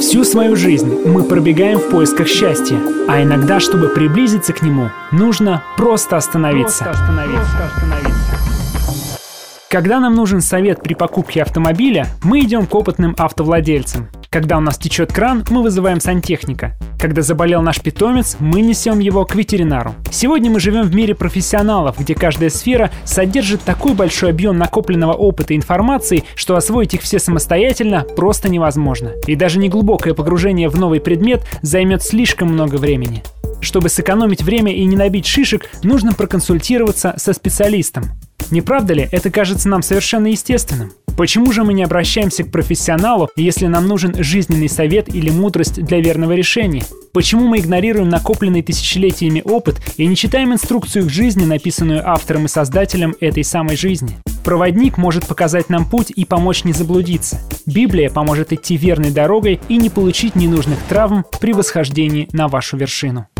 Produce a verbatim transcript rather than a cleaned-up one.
Всю свою жизнь мы пробегаем в поисках счастья, а иногда, чтобы приблизиться к нему, нужно просто остановиться. Просто остановиться. Просто остановиться. Когда нам нужен совет при покупке автомобиля, мы идем к опытным автовладельцам. Когда у нас течет кран, мы вызываем сантехника. Когда заболел наш питомец, мы несем его к ветеринару. Сегодня мы живем в мире профессионалов, где каждая сфера содержит такой большой объем накопленного опыта и информации, что освоить их все самостоятельно просто невозможно. И даже неглубокое погружение в новый предмет займет слишком много времени. Чтобы сэкономить время и не набить шишек, нужно проконсультироваться со специалистом. Не правда ли, это кажется нам совершенно естественным? Почему же мы не обращаемся к профессионалу, если нам нужен жизненный совет или мудрость для верного решения? Почему мы игнорируем накопленный тысячелетиями опыт и не читаем инструкцию к жизни, написанную автором и создателем этой самой жизни? Проводник может показать нам путь и помочь не заблудиться. Библия поможет идти верной дорогой и не получить ненужных травм при восхождении на вашу вершину.